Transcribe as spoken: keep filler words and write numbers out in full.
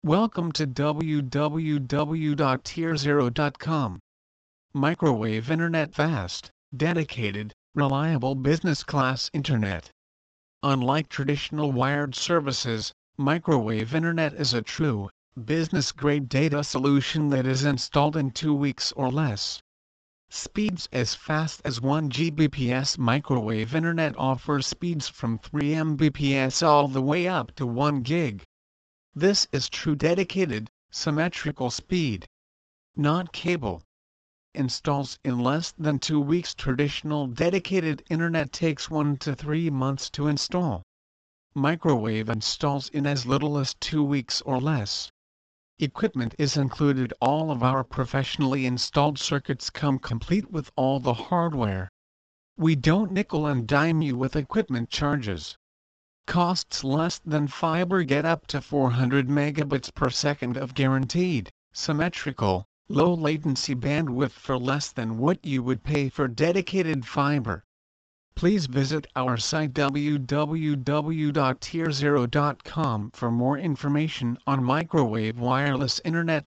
Welcome to w w w dot tier zero dot com. Microwave Internet fast, dedicated, reliable business class internet. Unlike traditional wired services, Microwave Internet is a true, business-grade data solution that is installed in two weeks or less. Speeds as fast as one gigabit per second. Microwave Internet offers speeds from three megabits per second all the way up to one gig. This is true dedicated, symmetrical speed. Not cable. Installs in less than two weeks. Traditional dedicated internet takes one to three months to install. Microwave installs in as little as two weeks or less. Equipment is included. All of our professionally installed circuits come complete with all the hardware. We don't nickel and dime you with equipment charges. Costs less than fiber. Get up to four hundred megabits per second of guaranteed, symmetrical, low latency bandwidth for less than what you would pay for dedicated fiber. Please visit our site w w w dot tier zero dot com for more information on microwave wireless internet.